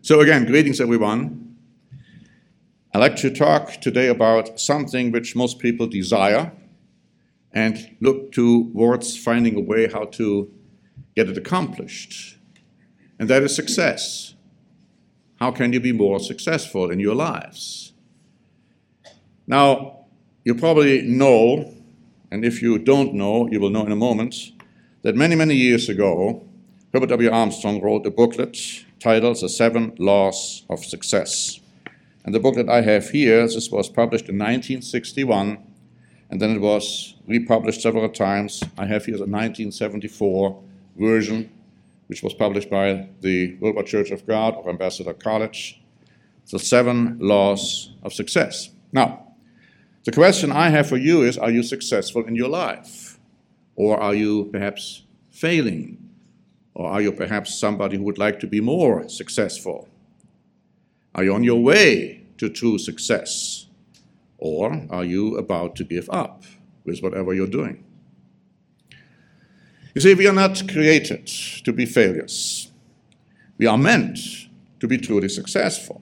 So again, greetings everyone. I'd like to talk today about something which most people desire and look towards finding a way how to get it accomplished. And that is success. How can you be more successful in your lives? Now, you probably know, and if you don't know, you will know in a moment, that many, many years ago, Herbert W. Armstrong wrote a booklet titled The 7 Laws of Success. And the booklet I have here, this was published in 1961, and then it was republished several times. I have here the 1974 version, which was published by the Worldwide Church of God or Ambassador College, The 7 Laws of Success. Now, the question I have for you is, are you successful in your life? Or are you perhaps failing? Or are you perhaps somebody who would like to be more successful? Are you on your way to true success? Or are you about to give up with whatever you're doing? You see, we are not created to be failures. We are meant to be truly successful.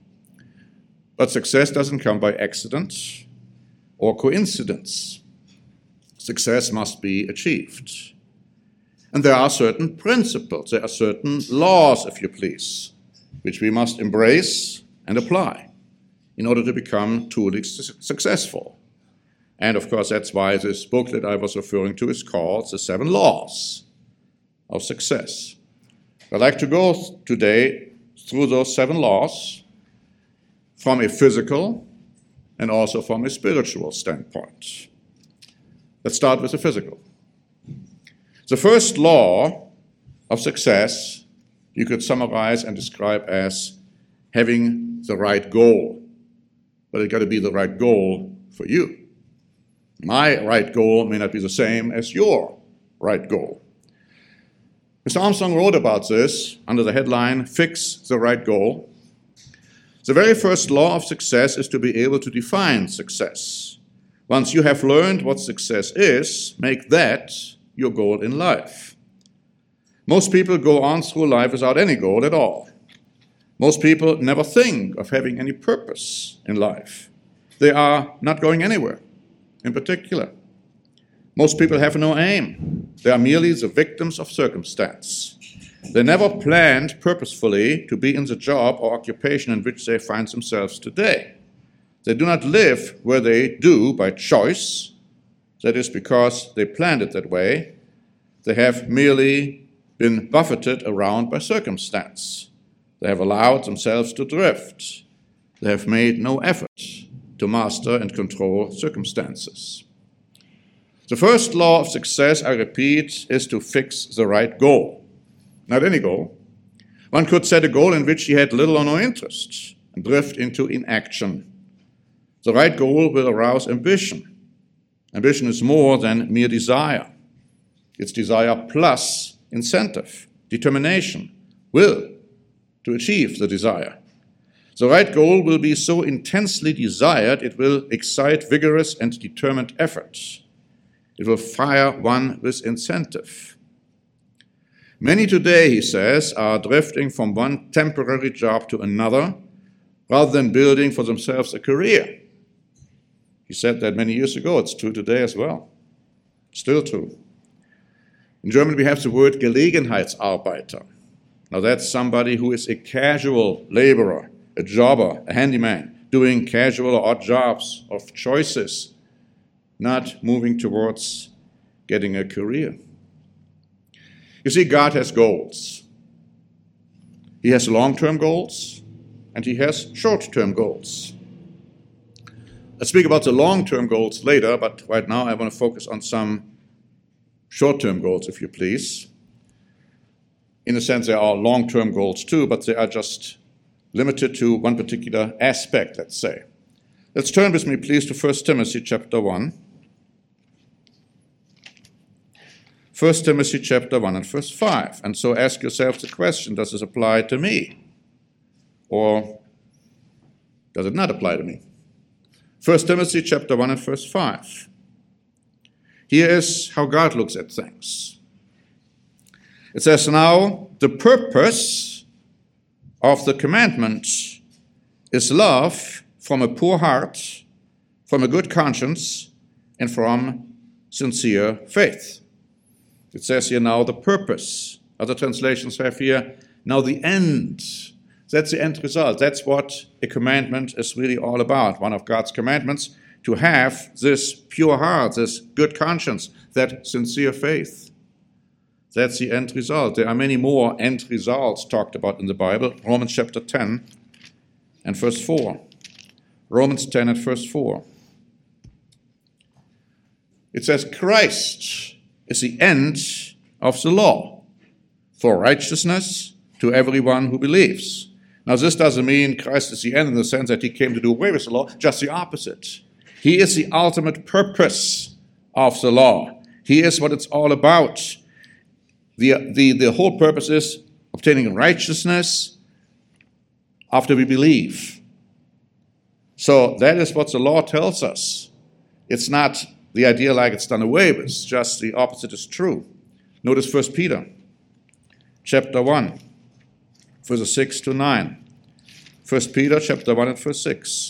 But success doesn't come by accident or coincidence. Success must be achieved. And there are certain principles, there are certain laws, if you please, which we must embrace and apply in order to become truly successful. And of course, that's why this booklet I was referring to is called The 7 Laws of Success. I'd like to go today through those 7 laws from a physical and also from a spiritual standpoint. Let's start with the physical. The first law of success you could summarize and describe as having the right goal. But it's got to be the right goal for you. My right goal may not be the same as your right goal. Mr. Armstrong wrote about this under the headline, Fix the Right Goal. The very first law of success is to be able to define success. Once you have learned what success is, make that your goal in life. Most people go on through life without any goal at all. Most people never think of having any purpose in life. They are not going anywhere in particular. Most people have no aim. They are merely the victims of circumstance. They never planned purposefully to be in the job or occupation in which they find themselves today. They do not live where they do by choice. That is because they planned it that way. They have merely been buffeted around by circumstance. They have allowed themselves to drift. They have made no effort to master and control circumstances. The first law of success, I repeat, is to fix the right goal. Not any goal. One could set a goal in which he had little or no interest and drift into inaction. The right goal will arouse ambition. Ambition is more than mere desire. It's desire plus incentive, determination, will to achieve the desire. The right goal will be so intensely desired, it will excite vigorous and determined effort. It will fire one with incentive. Many today, he says, are drifting from one temporary job to another rather than building for themselves a career. He said that many years ago. It's true today as well. Still true. In German, we have the word Gelegenheitsarbeiter. Now, that's somebody who is a casual laborer, a jobber, a handyman, doing casual or odd jobs of choices, not moving towards getting a career. You see, God has goals. He has long-term goals, and he has short-term goals. I'll speak about the long-term goals later, but right now I want to focus on some short-term goals, if you please. In a sense, there are long-term goals too, but they are just limited to one particular aspect, let's say. Let's turn with me, please, to 1 Timothy chapter 1. 1 Timothy chapter 1 and verse 5. And so ask yourself the question, does this apply to me? Or does it not apply to me? 1 Timothy chapter 1 and verse 5. Here is how God looks at things. It says, now the purpose of the commandment is love from a pure heart, from a good conscience, and from sincere faith. It says here now the purpose. Other translations have here now the end. That's the end result. That's what a commandment is really all about. One of God's commandments, to have this pure heart, this good conscience, that sincere faith. That's the end result. There are many more end results talked about in the Bible. Romans chapter 10 and verse 4. Romans 10 and verse 4. It says, Christ is the end of the law for righteousness to everyone who believes. Now, this doesn't mean Christ is the end in the sense that he came to do away with the law, just the opposite. He is the ultimate purpose of the law. He is what it's all about. The whole purpose is obtaining righteousness after we believe. So that is what the law tells us. It's not the idea like it's done away with, just the opposite is true. Notice 1 Peter chapter 1, verses 6 to 9. 1 Peter chapter 1 and verse 6.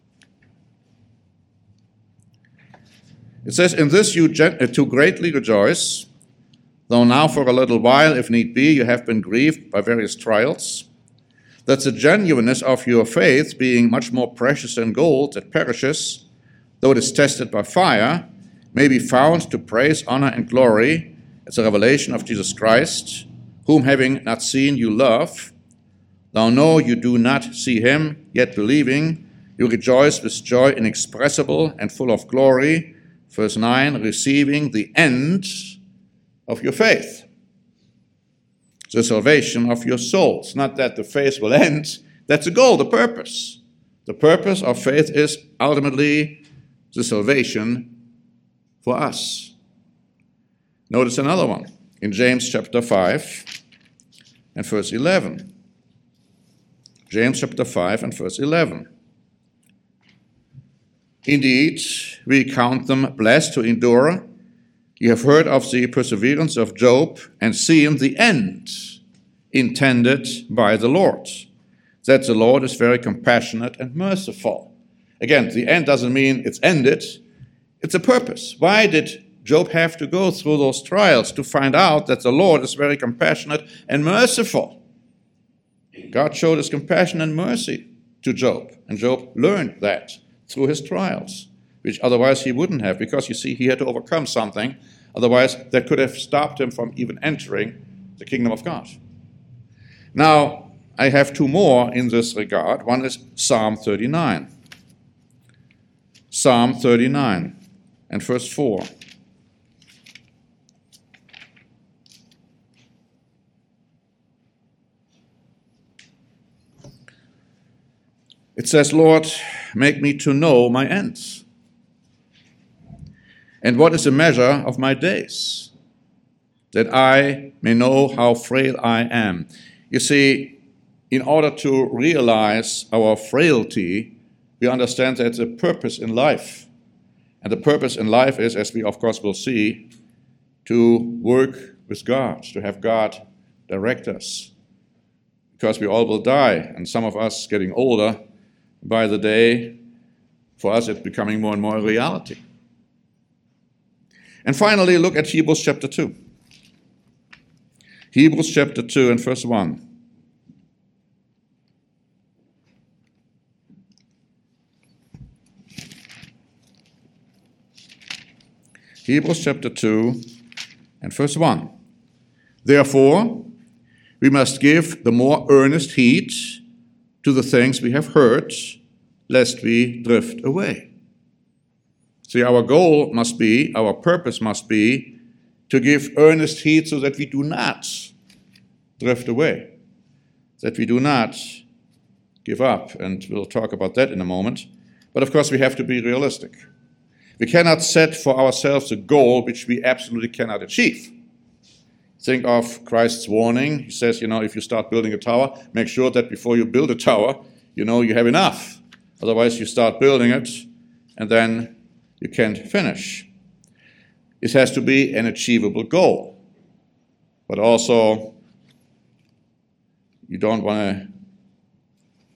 It says, In this you too greatly rejoice, though now for a little while, if need be, you have been grieved by various trials, that the genuineness of your faith, being much more precious than gold that perishes, though it is tested by fire, may be found to praise, honor, and glory at the revelation of Jesus Christ, whom having not seen you love, though know you do not see him, yet believing, you rejoice with joy inexpressible and full of glory. Verse 9, receiving the end of your faith, the salvation of your souls. Not that the faith will end, that's the goal, the purpose. The purpose of faith is ultimately the salvation for us. Notice another one in James chapter 5 and verse 11. James chapter 5 and verse 11. Indeed, we count them blessed who endure. You have heard of the perseverance of Job and seen the end intended by the Lord, that the Lord is very compassionate and merciful. Again, the end doesn't mean it's ended. It's a purpose. Why did Job have to go through those trials? To find out that the Lord is very compassionate and merciful. God showed his compassion and mercy to Job, and Job learned that through his trials, which otherwise he wouldn't have, because you see, he had to overcome something, otherwise that could have stopped him from even entering the kingdom of God. Now, I have two more in this regard. One is Psalm 39. Psalm 39 and verse 4. It says, Lord, make me to know my ends, and what is the measure of my days, that I may know how frail I am. You see, in order to realize our frailty, we understand that there's a purpose in life. And the purpose in life is, as we of course will see, to work with God, to have God direct us. Because we all will die, and some of us getting older by the day, for us it's becoming more and more a reality. And finally, look at Hebrews chapter 2. Hebrews chapter 2 and verse 1. Hebrews chapter 2 and verse 1. Therefore, we must give the more earnest heed to the things we have heard, lest we drift away. See, our goal must be, our purpose must be, to give earnest heed so that we do not drift away, that we do not give up, and we'll talk about that in a moment. But of course, we have to be realistic. We cannot set for ourselves a goal which we absolutely cannot achieve. Think of Christ's warning. He says, if you start building a tower, make sure that before you build a tower, you have enough. Otherwise, you start building it, and then you can't finish. It has to be an achievable goal. But also, you don't want to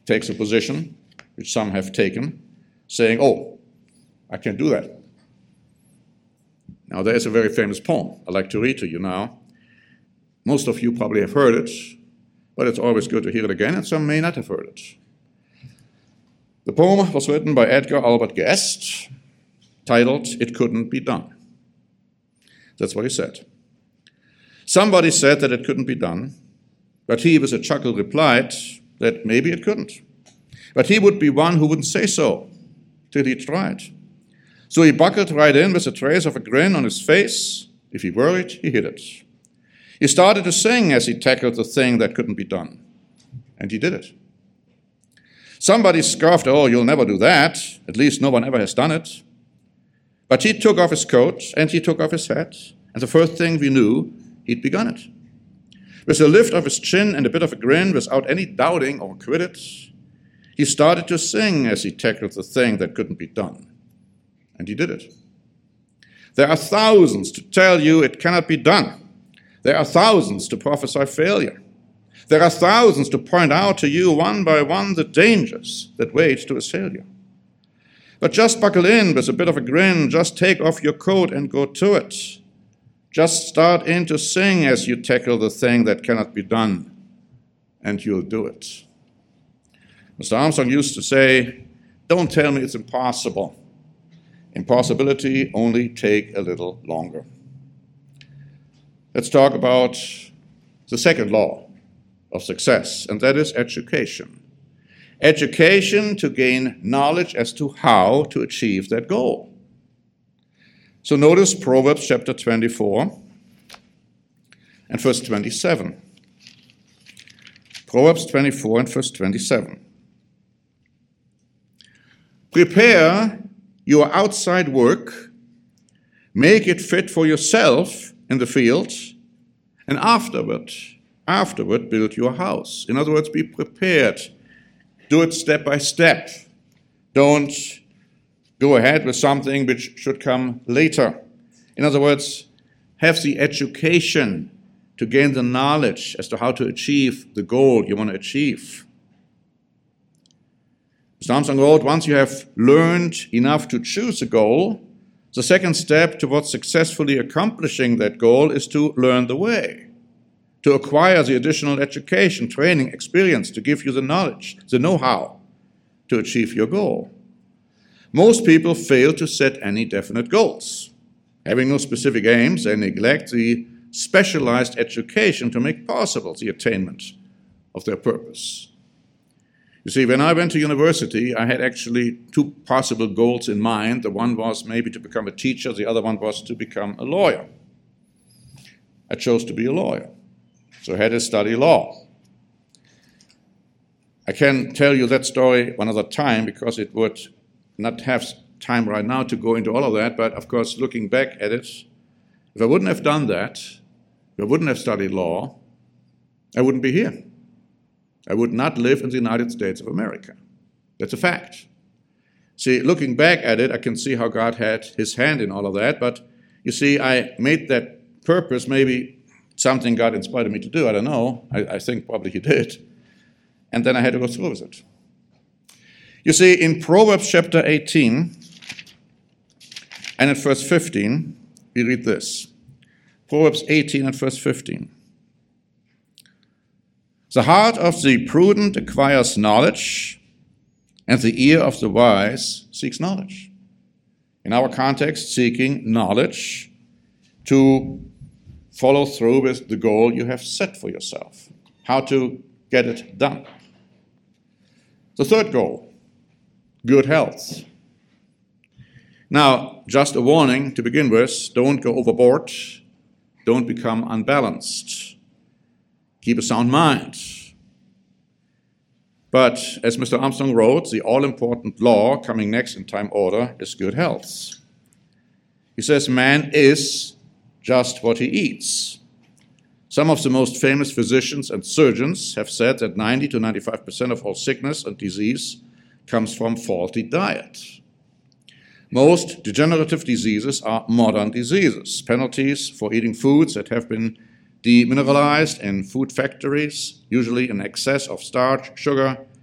takes a position, which some have taken, saying, oh, I can't do that. Now, there is a very famous poem I'd like to read to you now. Most of you probably have heard it, but it's always good to hear it again, and some may not have heard it. The poem was written by Edgar Albert Guest, titled, It Couldn't Be Done. That's what he said. Somebody said that it couldn't be done, but he, with a chuckle, replied that maybe it couldn't. But he would be one who wouldn't say so till he tried. So he buckled right in with a trace of a grin on his face. If he worried, he hid it. He started to sing as he tackled the thing that couldn't be done. And he did it. Somebody scoffed, oh, you'll never do that. At least no one ever has done it. But he took off his coat and he took off his hat. And the first thing we knew, he'd begun it. With a lift of his chin and a bit of a grin, without any doubting or credit, he started to sing as he tackled the thing that couldn't be done. And he did it. There are thousands to tell you it cannot be done. There are thousands to prophesy failure. There are thousands to point out to you one by one the dangers that wait to assail you. But just buckle in with a bit of a grin, just take off your coat and go to it. Just start in to sing as you tackle the thing that cannot be done, and you'll do it. Mr. Armstrong used to say, don't tell me it's impossible. Impossibility only take a little longer. Let's talk about the second law of success, and that is education. Education to gain knowledge as to how to achieve that goal. So notice Proverbs chapter 24 and verse 27. Proverbs 24 and verse 27. Prepare your outside work, make it fit for yourself in the field, and afterward build your house. In other words, be prepared. Do it step by step. Don't go ahead with something which should come later. In other words, have the education to gain the knowledge as to how to achieve the goal you want to achieve. Mr. Armstrong wrote, once you have learned enough to choose a goal, the second step towards successfully accomplishing that goal is to learn the way, to acquire the additional education, training, experience to give you the knowledge, the know-how to achieve your goal. Most people fail to set any definite goals. Having no specific aims, they neglect the specialized education to make possible the attainment of their purpose. You see, when I went to university, I had actually two possible goals in mind. The one was maybe to become a teacher, the other one was to become a lawyer. I chose to be a lawyer, so I had to study law. I can tell you that story another time because it would not have time right now to go into all of that, but of course, looking back at it, if I wouldn't have done that, if I wouldn't have studied law, I wouldn't be here. I would not live in the United States of America. That's a fact. See, looking back at it, I can see how God had his hand in all of that, but you see, I made that purpose, maybe something God inspired me to do, I don't know. I think probably he did. And then I had to go through with it. You see, in Proverbs chapter 18 and in verse 15, we read this. Proverbs 18 and verse 15. The heart of the prudent acquires knowledge, and the ear of the wise seeks knowledge. In our context, seeking knowledge to follow through with the goal you have set for yourself, how to get it done. The third goal, good health. Now, just a warning to begin with, don't go overboard, don't become unbalanced. Keep a sound mind. But as Mr. Armstrong wrote, the all-important law coming next in time order is good health. He says man is just what he eats. Some of the most famous physicians and surgeons have said that 90 to 95% of all sickness and disease comes from faulty diet. Most degenerative diseases are modern diseases, penalties for eating foods that have been demineralized in food factories, usually in excess of starch, sugar,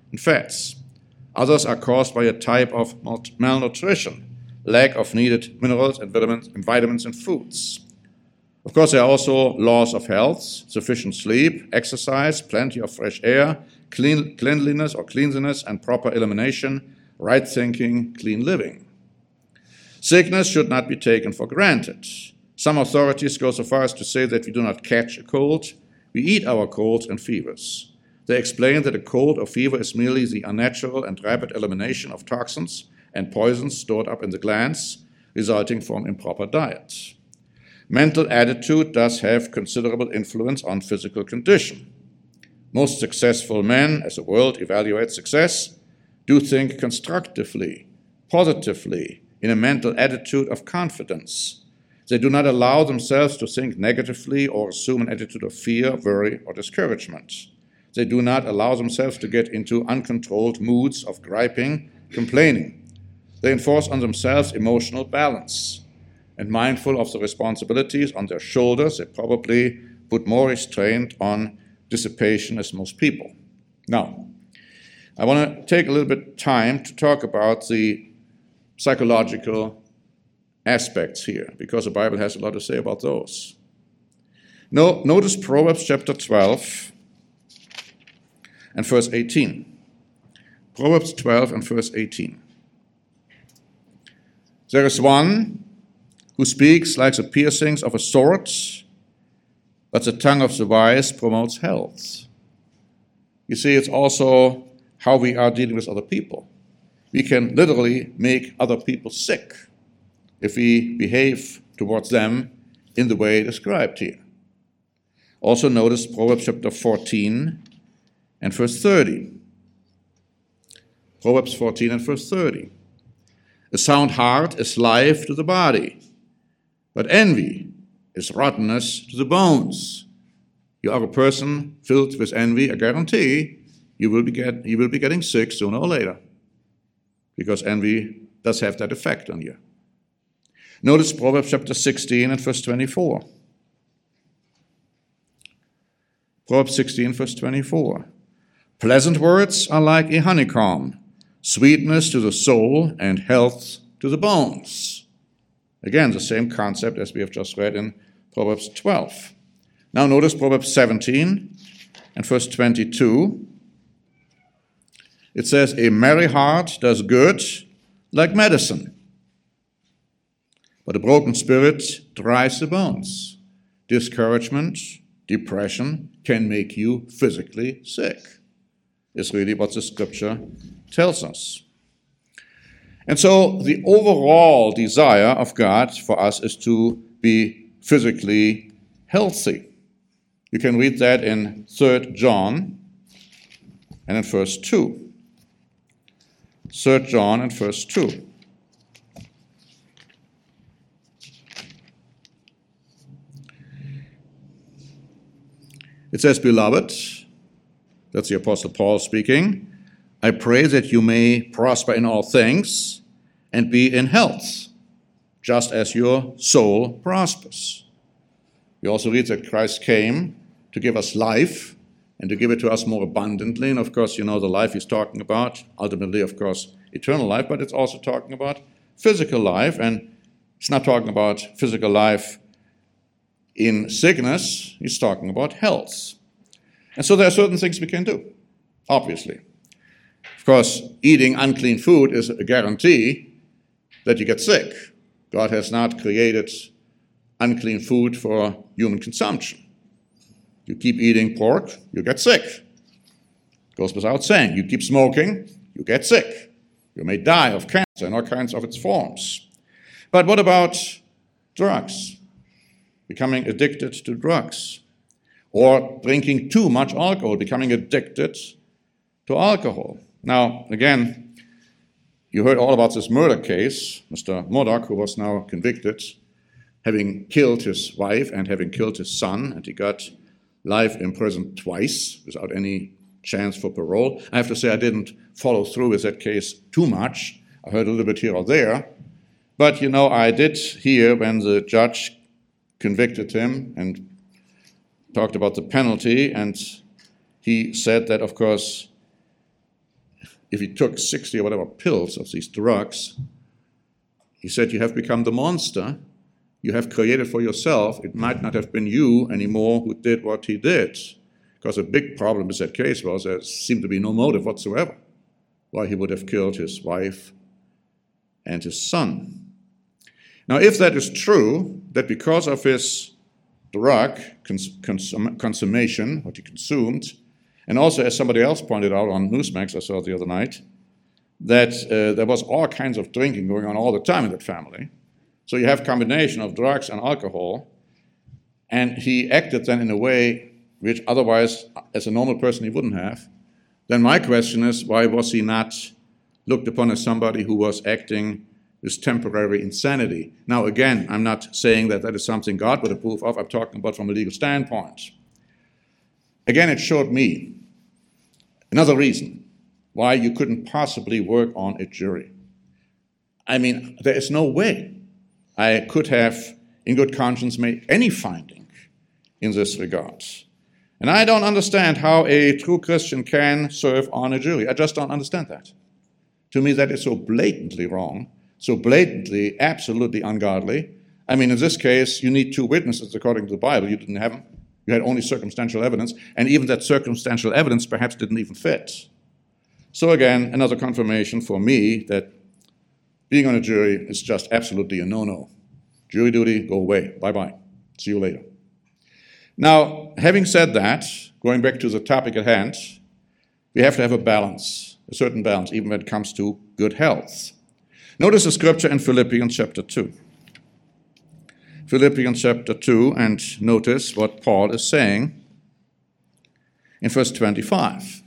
and fats. Others are caused by a type of malnutrition, lack of needed minerals and vitamins in foods. Of course, there are also laws of health: sufficient sleep, exercise, plenty of fresh air, cleanliness, and proper elimination, right thinking, clean living. Sickness should not be taken for granted. Some authorities go so far as to say that we do not catch a cold, we eat our colds and fevers. They explain that a cold or fever is merely the unnatural and rapid elimination of toxins and poisons stored up in the glands, resulting from improper diet. Mental attitude does have considerable influence on physical condition. Most successful men, as the world evaluates success, do think constructively, positively, in a mental attitude of confidence. They do not allow themselves to think negatively or assume an attitude of fear, worry, or discouragement. They do not allow themselves to get into uncontrolled moods of griping, complaining. They enforce on themselves emotional balance. And mindful of the responsibilities on their shoulders, they probably put more restraint on dissipation as most people. Now, I want to take a little bit of time to talk about the psychological aspects here, because the Bible has a lot to say about those. Notice Proverbs chapter 12 and verse 18. Proverbs 12 and verse 18. There is one who speaks like the piercings of a sword, but the tongue of the wise promotes health. You see, it's also how we are dealing with other people. We can literally make other people sick if we behave towards them in the way described here. Also notice Proverbs chapter 14 and verse 30. Proverbs 14 and verse 30. A sound heart is life to the body, but envy is rottenness to the bones. You are a person filled with envy, I guarantee you will be getting sick sooner or later, because envy does have that effect on you. Notice Proverbs chapter 16 and verse 24. Proverbs 16, verse 24. Pleasant words are like a honeycomb, sweetness to the soul and health to the bones. Again, the same concept as we have just read in Proverbs 12. Now notice Proverbs 17 and verse 22. It says, a merry heart does good like medicine, but a broken spirit dries the bones. Discouragement, depression can make you physically sick, is really what the scripture tells us. And so the overall desire of God for us is to be physically healthy. You can read that in 3 John and in verse 2. 3 John and verse 2. It says, Beloved, that's the Apostle Paul speaking, I pray that you may prosper in all things and be in health, just as your soul prospers. We also read that Christ came to give us life and to give it to us more abundantly. And of course, you know the life he's talking about, ultimately, of course, eternal life, but it's also talking about physical life. And it's not talking about physical life in sickness, he's talking about health. And so there are certain things we can do, obviously. Of course, eating unclean food is a guarantee that you get sick. God has not created unclean food for human consumption. You keep eating pork, you get sick. It goes without saying. You keep smoking, you get sick. You may die of cancer in all kinds of its forms. But what about drugs? Becoming addicted to drugs, or drinking too much alcohol, becoming addicted to alcohol. Now, again, you heard all about this murder case, Mr. Murdoch, who was now convicted, having killed his wife and having killed his son, and he got life in prison twice without any chance for parole. I have to say I didn't follow through with that case too much. I heard a little bit here or there. But, you know, I did hear when the judge convicted him and talked about the penalty, and he said that, of course, if he took 60 or whatever pills of these drugs, he said, you have become the monster you have created for yourself. It might not have been you anymore who did what he did. Because a big problem with that case was there seemed to be no motive whatsoever why he would have killed his wife and his son. Now, if that is true, that because of his drug consummation, what he consumed, and also, as somebody else pointed out on Newsmax, I saw the other night, that there was all kinds of drinking going on all the time in that family. So you have a combination of drugs and alcohol, and he acted then in a way which otherwise, as a normal person, he wouldn't have. Then my question is, why was he not looked upon as somebody who was acting with temporary insanity? Now, again, I'm not saying that that is something God would approve of. I'm talking about from a legal standpoint. Again, it showed me another reason why you couldn't possibly work on a jury. I mean, there is no way I could have, in good conscience, made any finding in this regard. And I don't understand how a true Christian can serve on a jury. I just don't understand that. To me, that is so blatantly wrong, so blatantly, absolutely ungodly. I mean, in this case, you need two witnesses according to the Bible. You didn't have them. You had only circumstantial evidence, and even that circumstantial evidence perhaps didn't even fit. So again, another confirmation for me that being on a jury is just absolutely a no-no. Jury duty, go away. Bye-bye. See you later. Now, having said that, going back to the topic at hand, we have to have a balance, a certain balance, even when it comes to good health. Notice the scripture in Philippians chapter 2. Philippians chapter 2, and notice what Paul is saying in verse 25.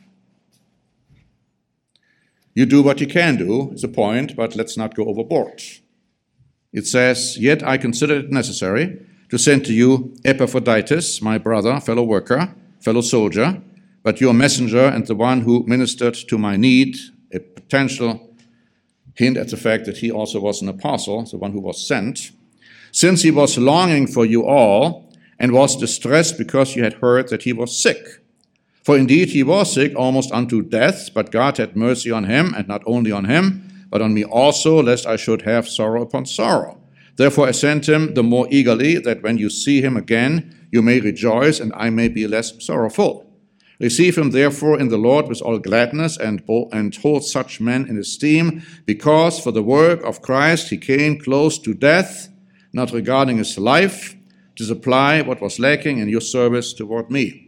You do what you can do, is the point, but let's not go overboard. It says, yet I consider it necessary to send to you Epaphroditus, my brother, fellow worker, fellow soldier, but your messenger and the one who ministered to my need, a potential hint at the fact that he also was an apostle, the one who was sent, since he was longing for you all and was distressed because you had heard that he was sick. For indeed he was sick almost unto death, but God had mercy on him, and not only on him, but on me also, lest I should have sorrow upon sorrow. Therefore I sent him the more eagerly, that when you see him again, you may rejoice, and I may be less sorrowful. Receive him therefore in the Lord with all gladness, and hold such men in esteem, because for the work of Christ he came close to death, not regarding his life, to supply what was lacking in your service toward me.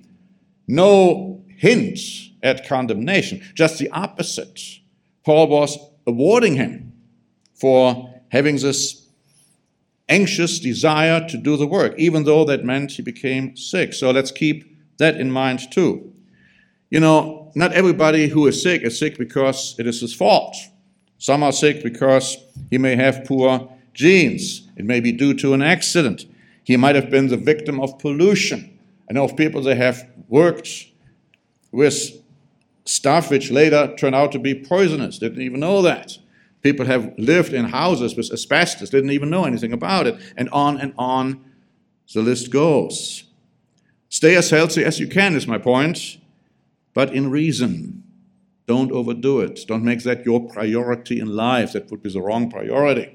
No hint at condemnation, just the opposite. Paul was awarding him for having this anxious desire to do the work, even though that meant he became sick. So let's keep that in mind too. You know, not everybody who is sick because it is his fault. Some are sick because he may have poor genes. It may be due to an accident. He might have been the victim of pollution. I know of people that have worked with stuff which later turned out to be poisonous, didn't even know that. People have lived in houses with asbestos, didn't even know anything about it, and on the list goes. Stay as healthy as you can is my point, but in reason. Don't overdo it. Don't make that your priority in life. That would be the wrong priority.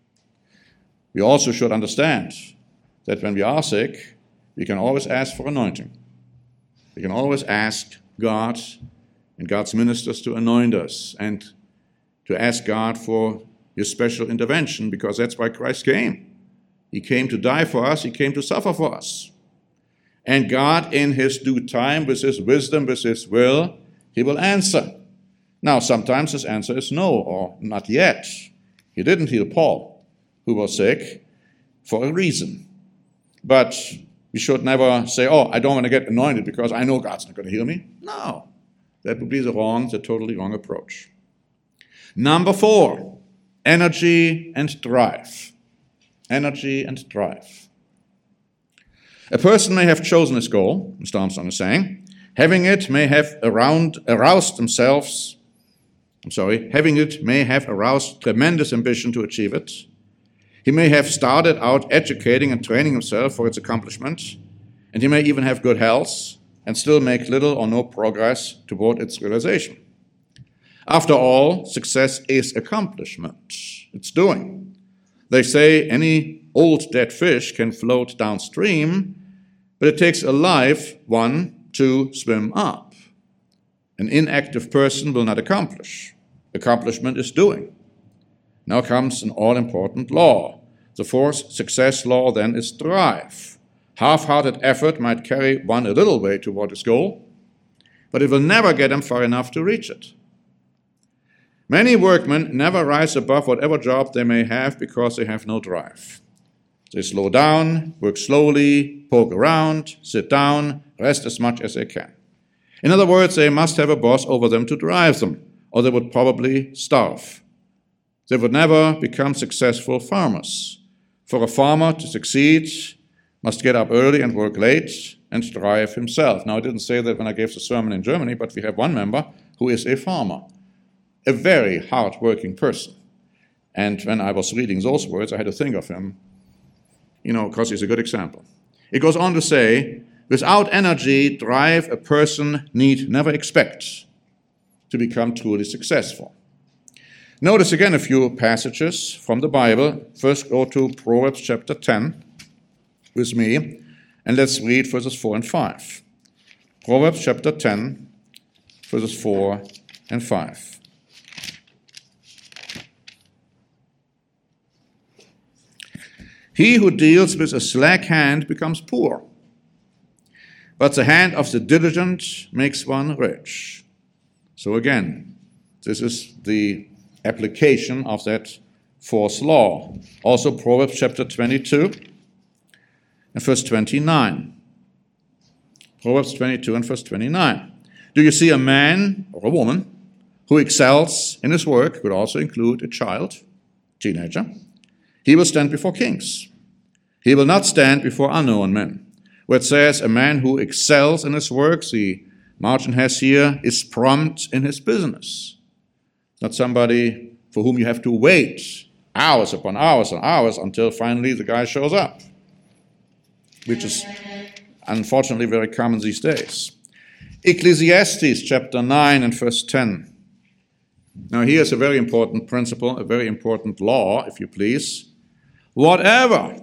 We also should understand that when we are sick, we can always ask for anointing. We can always ask God and God's ministers to anoint us and to ask God for his special intervention, because that's why Christ came. He came to die for us. He came to suffer for us. And God, in his due time, with his wisdom, with his will, he will answer. Now, sometimes his answer is no, or not yet. He didn't heal Paul, who was sick, for a reason. But we should never say, oh, I don't want to get anointed because I know God's not going to heal me. No, that would be the totally wrong approach. Number 4, energy and drive. Energy and drive. A person may have chosen his goal, Mr. Armstrong is saying, having it may have aroused tremendous ambition to achieve it. He may have started out educating and training himself for its accomplishment, and he may even have good health and still make little or no progress toward its realization. After all, success is accomplishment. It's doing. They say any old dead fish can float downstream, but it takes a live one to swim up. An inactive person will not accomplish. Accomplishment is doing. Now comes an all-important law. The fourth success law then is drive. Half-hearted effort might carry one a little way toward his goal, but it will never get him far enough to reach it. Many workmen never rise above whatever job they may have because they have no drive. They slow down, work slowly, poke around, sit down, rest as much as they can. In other words, they must have a boss over them to drive them, or they would probably starve. They would never become successful farmers. For a farmer to succeed, must get up early and work late and drive himself. Now, I didn't say that when I gave the sermon in Germany, but we have one member who is a farmer, a very hard-working person. And when I was reading those words, I had to think of him, because he's a good example. It goes on to say, without energy, drive, a person need never expect to become truly successful. Notice again a few passages from the Bible. First, go to Proverbs chapter 10 with me, and let's read verses 4 and 5. Proverbs chapter 10, verses 4 and 5. He who deals with a slack hand becomes poor, but the hand of the diligent makes one rich. So again, this is the application of that fourth law. Also Proverbs chapter 22 and verse 29. Proverbs 22 and verse 29. Do you see a man or a woman who excels in his work, could also include a child, teenager? He will stand before kings. He will not stand before unknown men. Where it says a man who excels in his work, the margin has here, is prompt in his business. Not somebody for whom you have to wait hours upon hours and hours until finally the guy shows up, which is unfortunately very common these days. Ecclesiastes chapter 9 and verse 10. Now here's a very important principle, a very important law, if you please. Whatever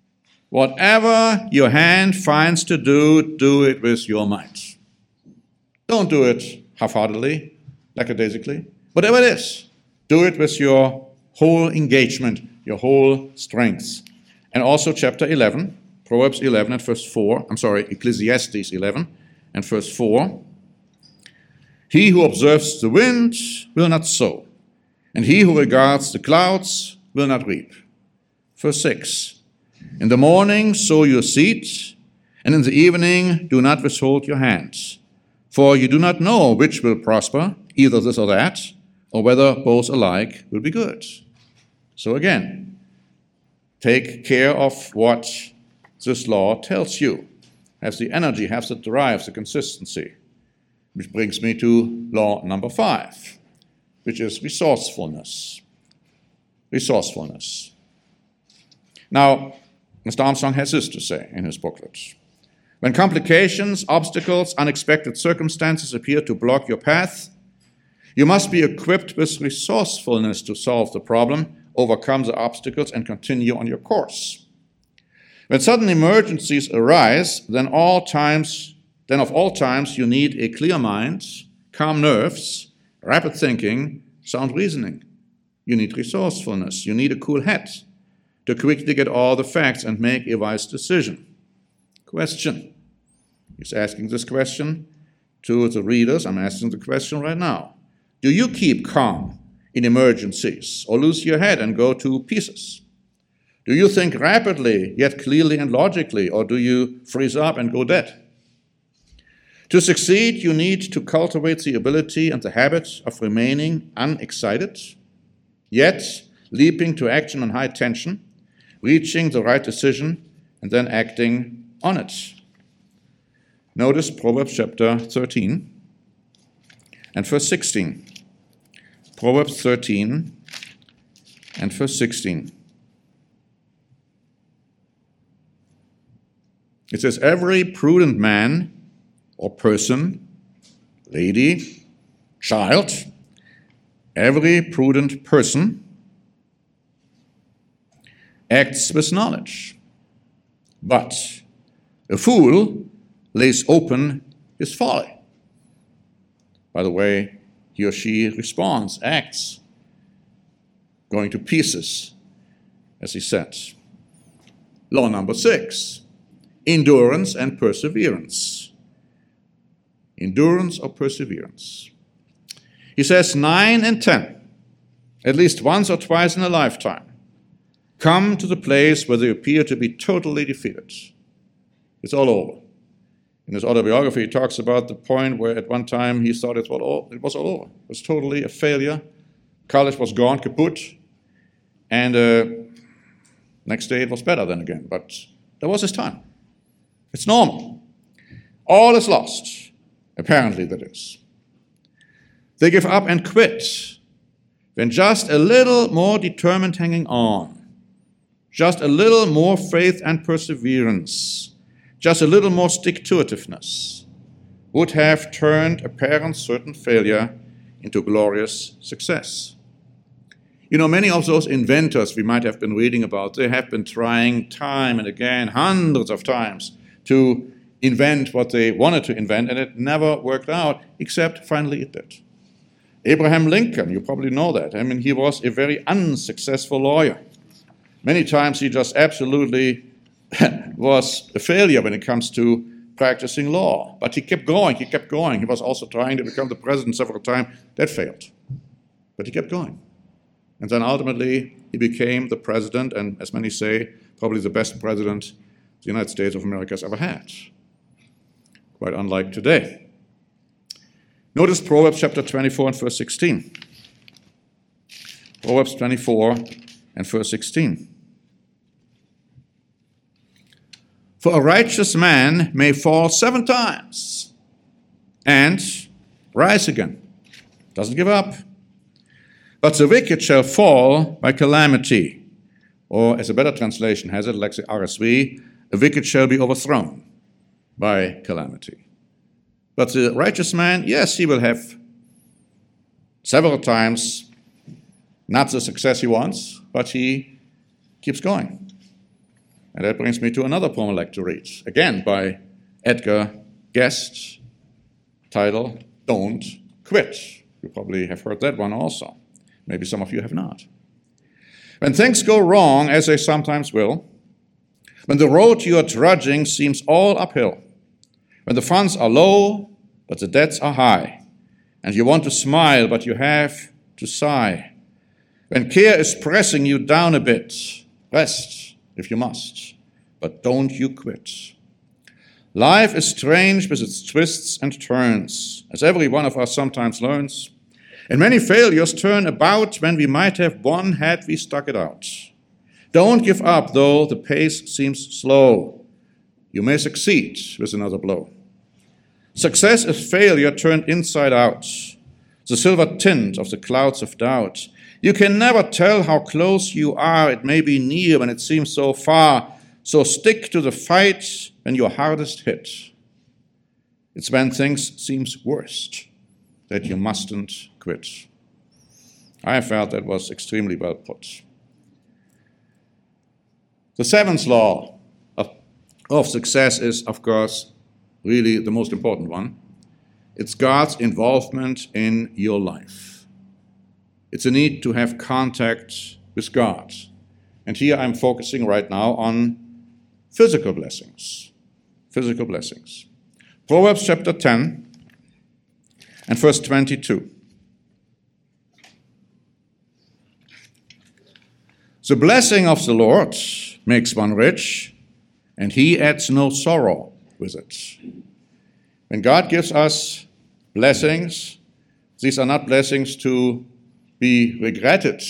your hand finds to do, do it with your might. Don't do it half-heartedly, lackadaisically. Whatever it is, do it with your whole engagement, your whole strength. And also chapter 11, Proverbs 11 and verse 4, Ecclesiastes 11 and verse 4. He who observes the wind will not sow, and he who regards the clouds will not reap. Verse 6. In the morning sow your seed, and in the evening do not withhold your hands. For you do not know which will prosper, either this or that, or whether both alike will be good. So again, take care of what this law tells you. Have the energy, have the drive, the consistency. Which brings me to law number 5, which is resourcefulness. Resourcefulness. Now, Mr. Armstrong has this to say in his booklet. When complications, obstacles, unexpected circumstances appear to block your path, you must be equipped with resourcefulness to solve the problem, overcome the obstacles, and continue on your course. When sudden emergencies arise, then of all times you need a clear mind, calm nerves, rapid thinking, sound reasoning. You need resourcefulness. You need a cool head to quickly get all the facts and make a wise decision. Question. He's asking this question to the readers. I'm asking the question right now. Do you keep calm in emergencies or lose your head and go to pieces? Do you think rapidly, yet clearly and logically, or do you freeze up and go dead? To succeed, you need to cultivate the ability and the habit of remaining unexcited, yet leaping to action on high tension, reaching the right decision, and then acting on it. Notice Proverbs chapter 13 and verse 16. Proverbs 13 and verse 16. It says, every prudent man or person, lady, child, Every prudent person acts with knowledge, but a fool lays open his folly. By the way, he or she responds, acts, going to pieces, as he said. Law number 6, endurance and perseverance. Endurance or perseverance. He says 9 and 10, at least once or twice in a lifetime, come to the place where they appear to be totally defeated. It's all over. In his autobiography, he talks about the point where at one time he thought it was all over. It was totally a failure. College was gone, kaput. And next day it was better then again. But that was his time. It's normal. All is lost. Apparently that is. They give up and quit when just a little more determined hanging on, just a little more faith and perseverance, just a little more stick-to-itiveness would have turned apparent certain failure into glorious success. You know, many of those inventors we might have been reading about, they have been trying time and again, hundreds of times, to invent what they wanted to invent, and it never worked out, except finally it did. Abraham Lincoln, you probably know that. I mean, he was a very unsuccessful lawyer. Many times he just absolutely was a failure when it comes to practicing law. But he kept going. He was also trying to become the president several times. That failed. But he kept going. And then ultimately he became the president, and as many say, probably the best president the United States of America has ever had. Quite unlike today. Notice Proverbs chapter 24 and verse 16. Proverbs 24 and verse 16. For a righteous man may fall 7 times and rise again. Doesn't give up. But the wicked shall fall by calamity. Or as a better translation has it, like the RSV, a wicked shall be overthrown by calamity. But the righteous man, yes, he will have several times not the success he wants, but he keeps going. And that brings me to another poem I'd like to read, again by Edgar Guest, title, Don't Quit. You probably have heard that one also. Maybe some of you have not. When things go wrong, as they sometimes will, when the road you are trudging seems all uphill, when the funds are low, but the debts are high, and you want to smile, but you have to sigh, when care is pressing you down a bit, rest if you must, but don't you quit. Life is strange with its twists and turns, as every one of us sometimes learns, and many failures turn about when we might have won had we stuck it out. Don't give up, though the pace seems slow. You may succeed with another blow. Success is failure turned inside out, the silver tint of the clouds of doubt. You can never tell how close you are. It may be near when it seems so far. So stick to the fight when you're hardest hit. It's when things seem worst that you mustn't quit. I felt that was extremely well put. The 7th law of success is, of course, really the most important one. It's God's involvement in your life. It's a need to have contact with God. And here I'm focusing right now on physical blessings. Physical blessings. Proverbs chapter 10 and verse 22. The blessing of the Lord makes one rich, and he adds no sorrow with it. When God gives us blessings, these are not blessings to be regretted.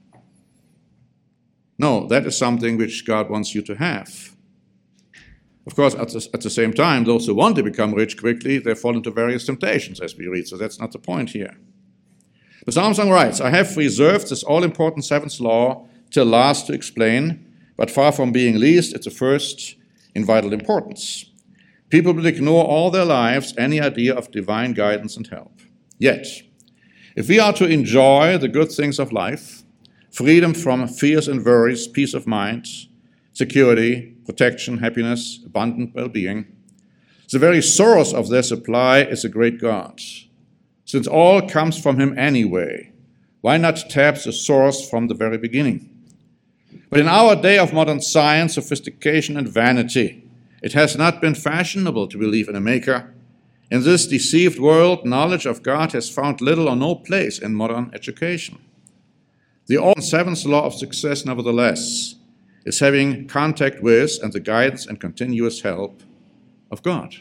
No, that is something which God wants you to have. Of course, at the same time, those who want to become rich quickly, they fall into various temptations, as we read, so that's not the point here. The Psalm song writes, I have reserved this all-important 7th law till last to explain, but far from being least, it's the first in vital importance. People will ignore all their lives any idea of divine guidance and help. Yet, If we are to enjoy the good things of life, freedom from fears and worries, peace of mind, security, protection, happiness, abundant well-being, the very source of their supply is a great God. Since all comes from him anyway, why not tap the source from the very beginning? But in our day of modern science, sophistication, and vanity, it has not been fashionable to believe in a maker. In this deceived world, knowledge of God has found little or no place in modern education. The old seventh law of success, nevertheless, is having contact with and the guidance and continuous help of God.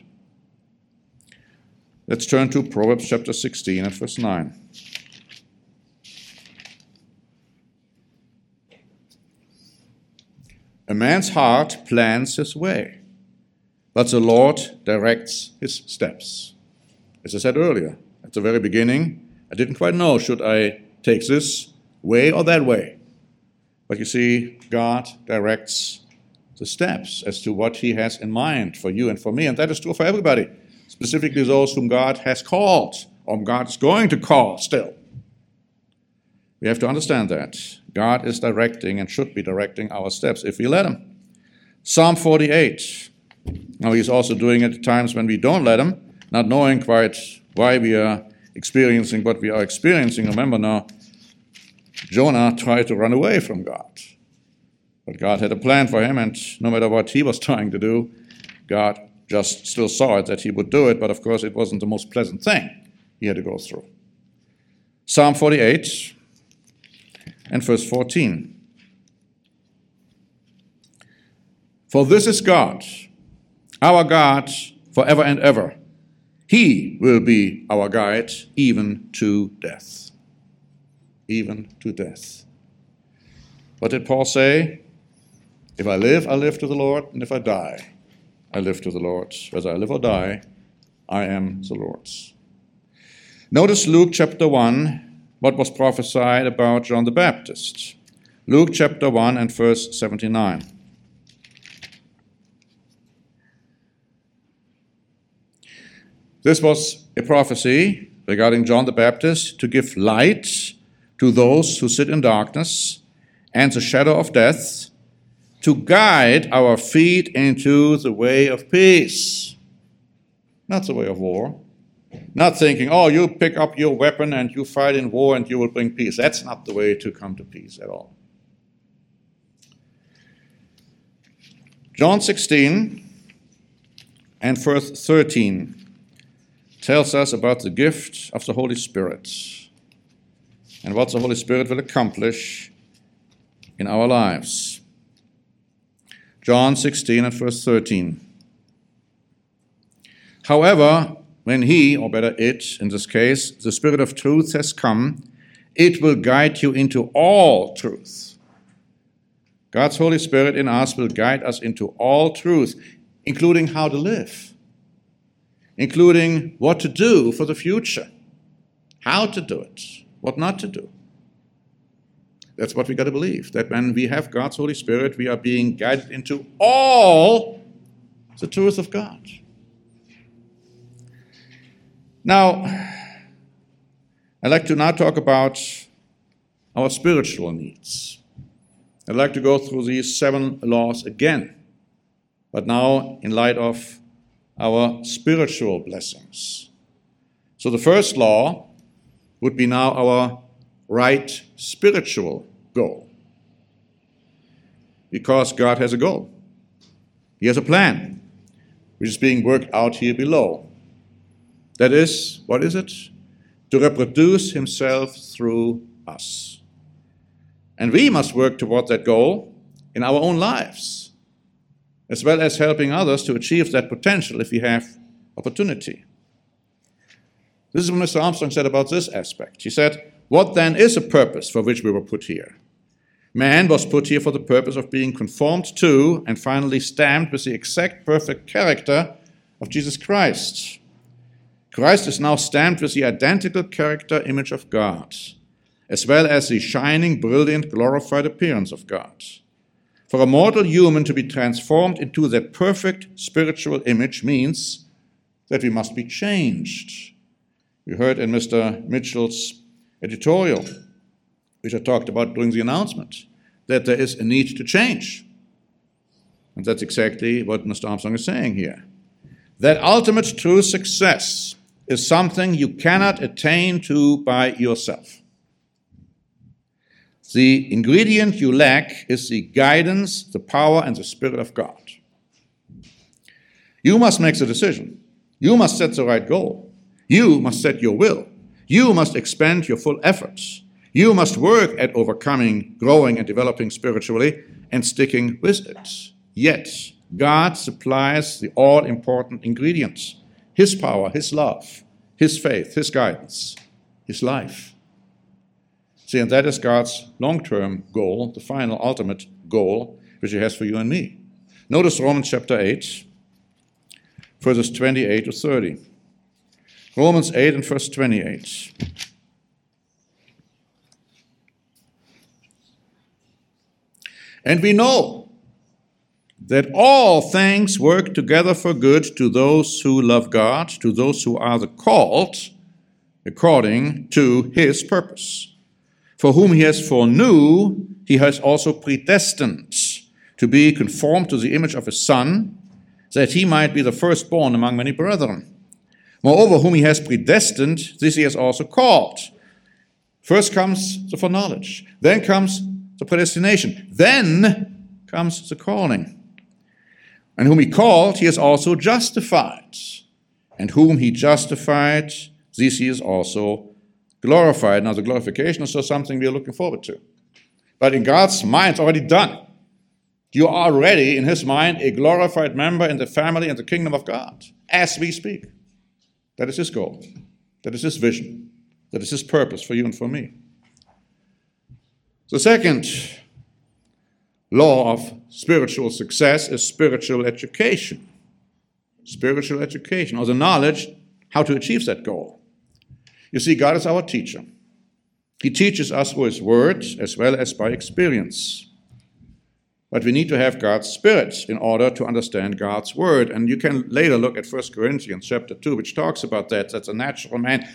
Let's turn to Proverbs chapter 16 and verse 9. A man's heart plans his way, but the Lord directs his steps. As I said earlier, at the very beginning, I didn't quite know, should I take this way or that way? But you see, God directs the steps as to what he has in mind for you and for me, and that is true for everybody, specifically those whom God has called, or God is going to call still. We have to understand that. God is directing and should be directing our steps if we let him. Psalm 48. Now, he's also doing it at times when we don't let him, not knowing quite why we are experiencing what we are experiencing. Remember now, Jonah tried to run away from God. But God had a plan for him, and no matter what he was trying to do, God just still saw it that he would do it, but of course it wasn't the most pleasant thing he had to go through. Psalm 48 and verse 14. For this is God, our God forever and ever. He will be our guide even to death. Even to death. What did Paul say? If I live, I live to the Lord, and if I die, I live to the Lord. Whether I live or die, I am the Lord's. Notice Luke chapter 1, what was prophesied about John the Baptist. Luke chapter 1 and verse 79. This was a prophecy regarding John the Baptist to give light to those who sit in darkness and the shadow of death, to guide our feet into the way of peace. Not the way of war. Not thinking, oh, you pick up your weapon and you fight in war and you will bring peace. That's not the way to come to peace at all. John 16 and verse 13 tells us about the gift of the Holy Spirit and what the Holy Spirit will accomplish in our lives. John 16 and verse 13. However, when he, or better it, in this case, the Spirit of truth has come, it will guide you into all truth. God's Holy Spirit in us will guide us into all truth, including how to live, including what to do for the future, how to do it, what not to do. That's what we got to believe, that when we have God's Holy Spirit, we are being guided into all the truth of God. Now, I'd like to now talk about our spiritual needs. I'd like to go through these 7 laws again, but now in light of our spiritual blessings. So the first law would be now our right spiritual goal. Because God has a goal. He has a plan, which is being worked out here below. That is, what is it? To reproduce himself through us. And we must work toward that goal in our own lives, as well as helping others to achieve that potential if we have opportunity. This is what Mr. Armstrong said about this aspect. He said, what then is a purpose for which we were put here? Man was put here for the purpose of being conformed to and finally stamped with the exact perfect character of Jesus Christ. Christ is now stamped with the identical character image of God, as well as the shining, brilliant, glorified appearance of God. For a mortal human to be transformed into that perfect spiritual image means that we must be changed. We heard in Mr. Mitchell's editorial, which I talked about during the announcement, that there is a need to change. And that's exactly what Mr. Armstrong is saying here. That ultimate true success is something you cannot attain to by yourself. The ingredient you lack is the guidance, the power, and the Spirit of God. You must make the decision. You must set the right goal. You must set your will. You must expend your full efforts. You must work at overcoming, growing, and developing spiritually and sticking with it. Yet, God supplies the all-important ingredients: His power, His love, His faith, His guidance, His life. See, and that is God's long-term goal, the final, ultimate goal, which He has for you and me. Notice Romans chapter 8, verses 28 to 30. Romans 8 and verse 28. And we know that all things work together for good to those who love God, to those who are the called according to His purpose. For whom He has foreknew, He has also predestined to be conformed to the image of His Son, that He might be the firstborn among many brethren. Moreover, whom He has predestined, this He has also called. First comes the foreknowledge, then comes the predestination, then comes the calling. And whom He called, He has also justified. And whom He justified, this He is also glorified. Now, the glorification is still something we are looking forward to. But in God's mind, it's already done. You are already, in His mind, a glorified member in the family and the kingdom of God, as we speak. That is His goal. That is His vision. That is His purpose for you and for me. The second law of spiritual success is spiritual education. Spiritual education, or the knowledge how to achieve that goal. You see, God is our teacher. He teaches us through His word as well as by experience. But we need to have God's Spirit in order to understand God's word. And you can later look at 1 Corinthians chapter 2, which talks about that the natural man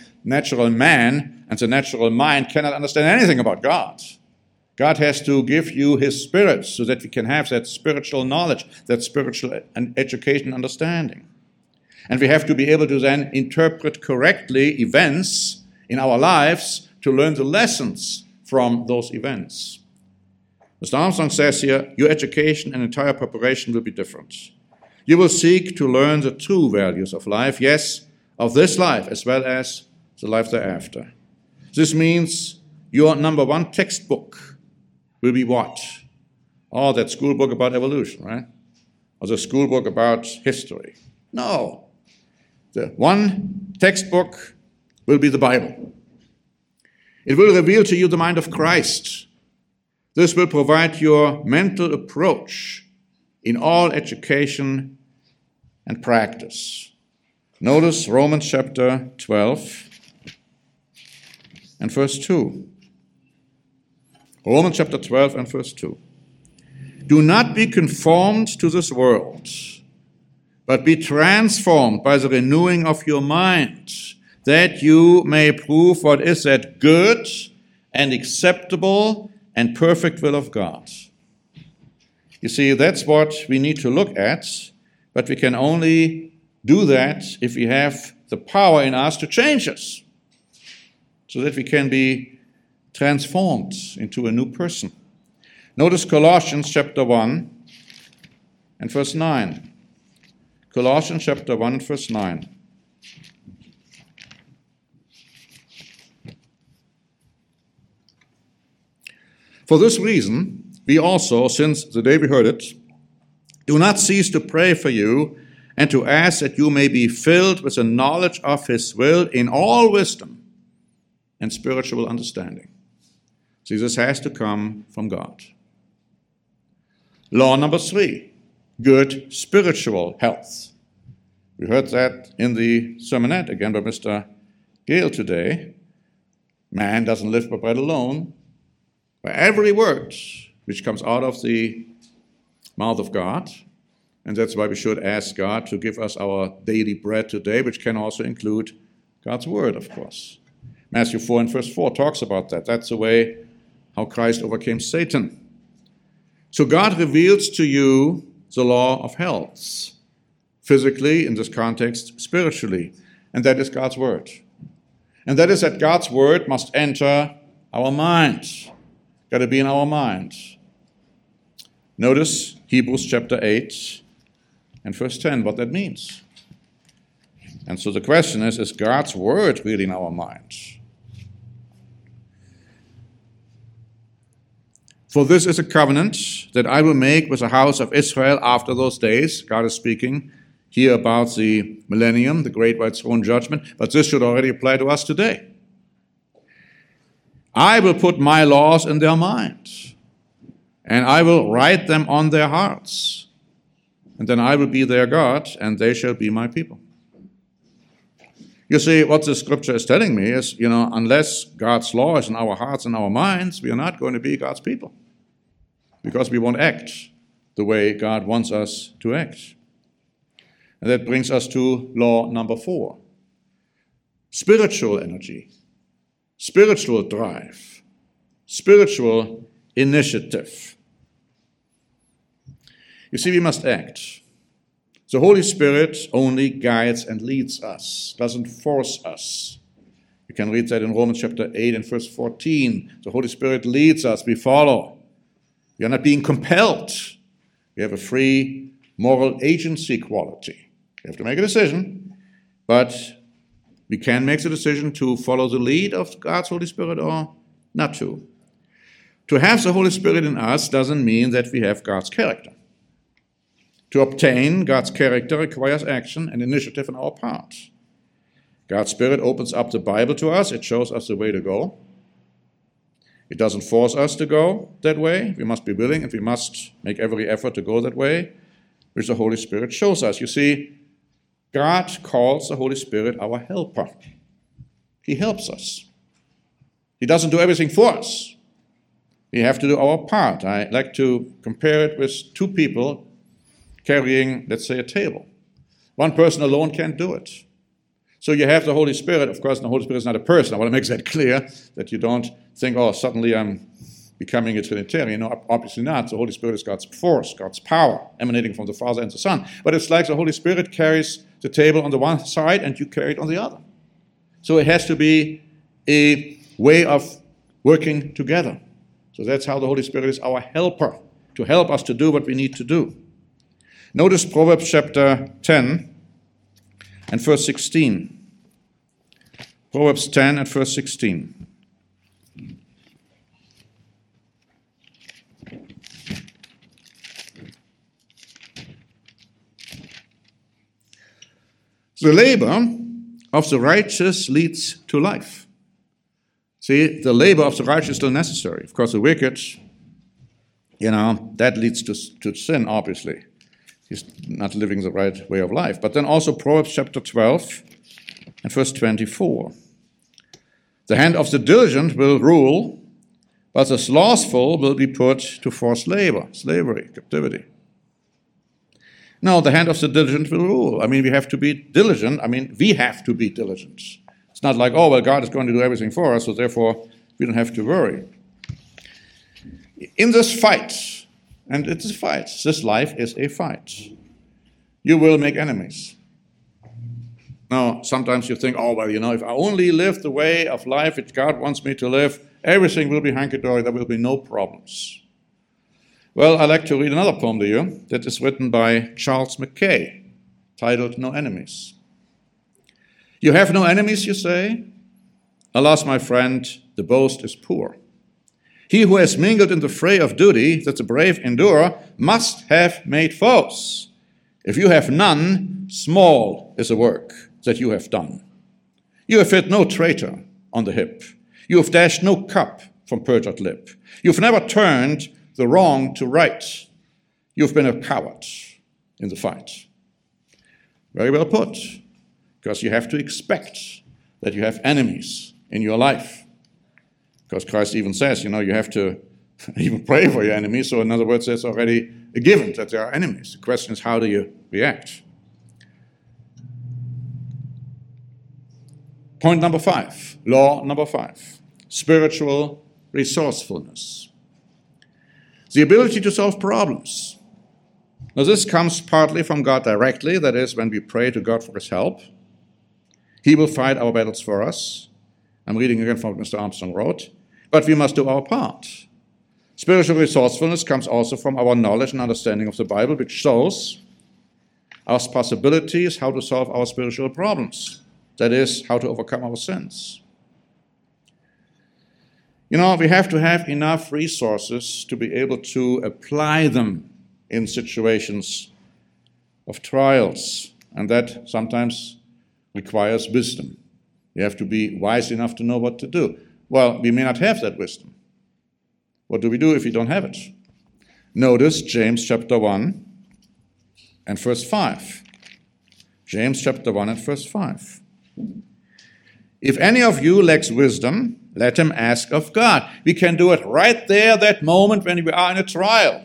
and the natural mind cannot understand anything about God. God has to give you His Spirit so that we can have that spiritual knowledge, that spiritual education and understanding. And we have to be able to then interpret correctly events in our lives to learn the lessons from those events. Mr. Armstrong says here, your education and entire preparation will be different. You will seek to learn the true values of life, yes, of this life as well as the life thereafter. This means your number one textbook will be what? Oh, that school book about evolution, right? Or the school book about history. No. The one textbook will be the Bible. It will reveal to you the mind of Christ. This will provide your mental approach in all education and practice. Notice Romans chapter 12 and verse 2. Romans chapter 12 and verse 2. Do not be conformed to this world, but be transformed by the renewing of your mind, that you may prove what is that good and acceptable and perfect will of God. You see, that's what we need to look at, but we can only do that if we have the power in us to change us, so that we can be transformed into a new person. Notice Colossians chapter 1 and verse 9. Colossians chapter 1 and verse 9. For this reason, we also, since the day we heard it, do not cease to pray for you and to ask that you may be filled with the knowledge of His will in all wisdom and spiritual understanding. See, this has to come from God. Law number 3, good spiritual health. We heard that in the sermonette again by Mr. Gale today. Man doesn't live by bread alone. By every word which comes out of the mouth of God. And that's why we should ask God to give us our daily bread today, which can also include God's word, of course. Matthew 4 and verse 4 talks about that. That's the way how Christ overcame Satan. So God reveals to you the law of health, physically, in this context, spiritually, and that is God's word. And that is that God's word must enter our minds. Got to be in our minds. Notice Hebrews chapter 8 and verse 10, what that means. And so the question is God's word really in our minds? For this is a covenant that I will make with the house of Israel after those days. God is speaking here about the millennium, the great white throne judgment, but this should already apply to us today. I will put my laws in their minds, and I will write them on their hearts. And then I will be their God, and they shall be my people. You see, what the scripture is telling me is, unless God's law is in our hearts and our minds, we are not going to be God's people. Because we won't act the way God wants us to act. And that brings us to law number 4. Spiritual energy, spiritual drive, spiritual initiative. You see, we must act. The Holy Spirit only guides and leads us, doesn't force us. You can read that in Romans chapter 8 and verse 14. The Holy Spirit leads us, we follow. We are not being compelled. We have a free moral agency quality. We have to make a decision, but we can make the decision to follow the lead of God's Holy Spirit or not to. To have the Holy Spirit in us doesn't mean that we have God's character. To obtain God's character requires action and initiative on our part. God's Spirit opens up the Bible to us. It shows us the way to go. It doesn't force us to go that way. We must be willing and we must make every effort to go that way, which the Holy Spirit shows us. You see, God calls the Holy Spirit our helper. He helps us. He doesn't do everything for us. We have to do our part. I like to compare it with 2 people carrying, let's say, a table. One person alone can't do it. So you have the Holy Spirit. Of course, the Holy Spirit is not a person. I want to make that clear, that you don't think, suddenly I'm becoming a Trinitarian. No, obviously not. The Holy Spirit is God's force, God's power, emanating from the Father and the Son. But it's like the Holy Spirit carries the table on the one side and you carry it on the other. So it has to be a way of working together. So that's how the Holy Spirit is our helper, to help us to do what we need to do. Notice Proverbs chapter 10 and verse 16. Proverbs 10 and verse 16. The labor of the righteous leads to life. See, the labor of the righteous is still necessary. Of course, the wicked, that leads to sin, obviously. He's not living the right way of life. But then also Proverbs chapter 12 and verse 24. The hand of the diligent will rule, but the slothful will be put to forced labor, slavery, captivity. No, the hand of the diligent will rule. We have to be diligent. We have to be diligent. It's not like, God is going to do everything for us, so therefore we don't have to worry. In this fight, and it's a fight. This life is a fight. You will make enemies. Now, sometimes you think, if I only live the way of life which God wants me to live, everything will be hunky-dory, there will be no problems. Well, I like to read another poem to you that is written by Charles Mackay, titled No Enemies. You have no enemies, you say? Alas, my friend, the boast is poor. He who has mingled in the fray of duty that the brave endure must have made foes. If you have none, small is the work that you have done. You have hit no traitor on the hip. You have dashed no cup from perjured lip. You've never turned the wrong to right. You've been a coward in the fight. Very well put, because you have to expect that you have enemies in your life. Because Christ even says, you have to even pray for your enemies. So in other words, it's already a given that there are enemies. The question is, how do you react? Point number 5, law number 5, spiritual resourcefulness. The ability to solve problems. Now this comes partly from God directly, that is, when we pray to God for his help. He will fight our battles for us. I'm reading again from what Mr. Armstrong wrote. But we must do our part. Spiritual resourcefulness comes also from our knowledge and understanding of the Bible, which shows our possibilities how to solve our spiritual problems. That is, how to overcome our sins. We have to have enough resources to be able to apply them in situations of trials, and that sometimes requires wisdom. You have to be wise enough to know what to do. Well, we may not have that wisdom. What do we do if we don't have it? Notice James chapter 1 and verse 5. James chapter 1 and verse 5. If any of you lacks wisdom, let him ask of God. We can do it right there, that moment when we are in a trial.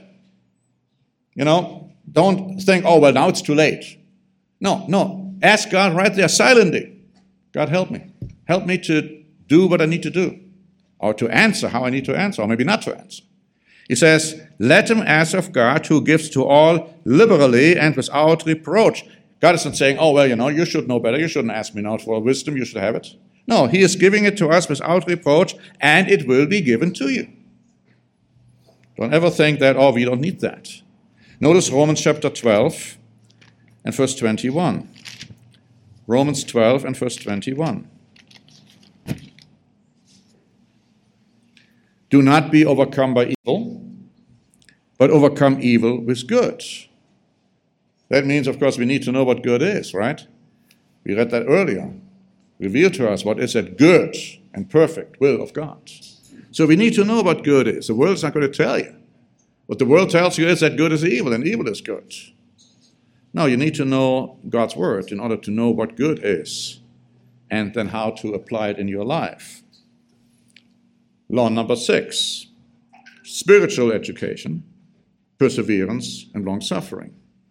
Don't think, oh, well, now it's too late. No. Ask God right there, silently. God, help me. Help me to do what I need to do, or to answer how I need to answer, or maybe not to answer. He says, let him ask of God, who gives to all liberally and without reproach. God isn't saying, oh, well, you should know better. You shouldn't ask me now for wisdom. You should have it. No, he is giving it to us without reproach, and it will be given to you. Don't ever think that, oh, we don't need that. Notice Romans chapter 12 and verse 21. Romans 12 and verse 21. Do not be overcome by evil, but overcome evil with good. That means, of course, we need to know what good is, right? We read that earlier. Reveal to us what is that good and perfect will of God. So we need to know what good is. The world's not going to tell you. What the world tells you is that good is evil and evil is good. No, you need to know God's word in order to know what good is and then how to apply it in your life. Law number 6, spiritual education, perseverance, and long-suffering.